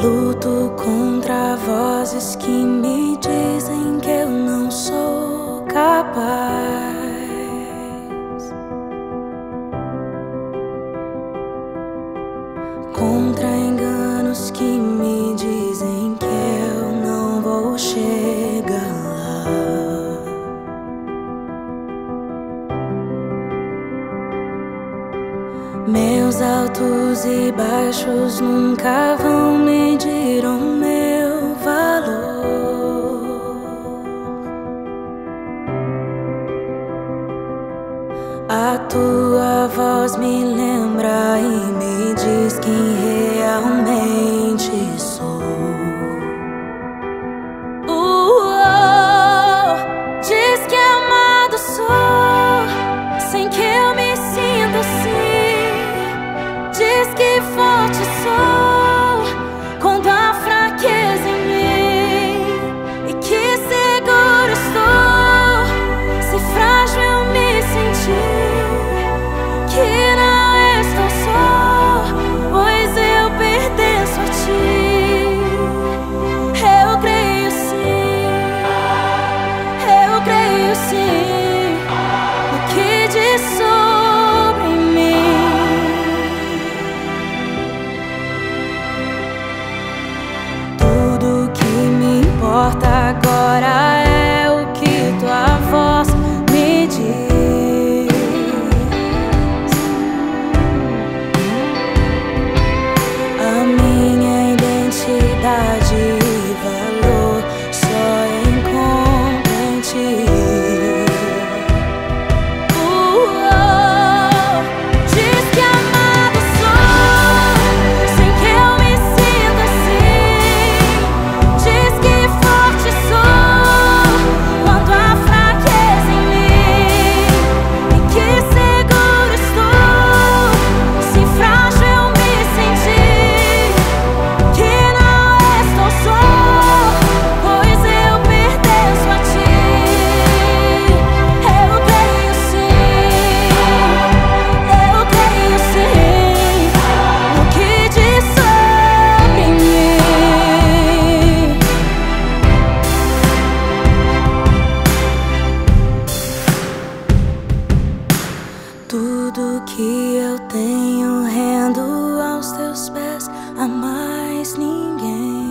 Luto contra vozes que me dizem que eu não sou capaz, contra enganos que me dizem que eu não vou chegar lá. Meus altos e baixos nunca vão medir o meu valor. A tua voz me lembra e me diz quem realmente sou. Diz que amado sou, sem que eu me sinta assim. Diz que forte sou quando há fraqueza em mim, e que seguro estou se frágil eu me sentir, que não estou só, pois eu pertenço a ti. Eu creio sim no que diz sobre mim. Agora é o que tua voz me diz. A minha identidade e valor só encontro em ti. Diz que amado sou, sem que eu me sinta assim. Diz que forte sou quando há fraqueza em mim, e que seguro estou se frágil eu me sentir, que não estou só, pois eu pertenço a ti. Eu creio sim no que diz sobre mim. Tudo que eu tenho rendo aos teus pés, a mais ninguém.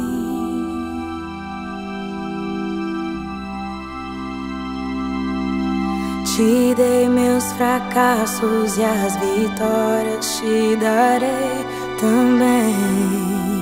Te dei meus fracassos e as vitórias te darei também.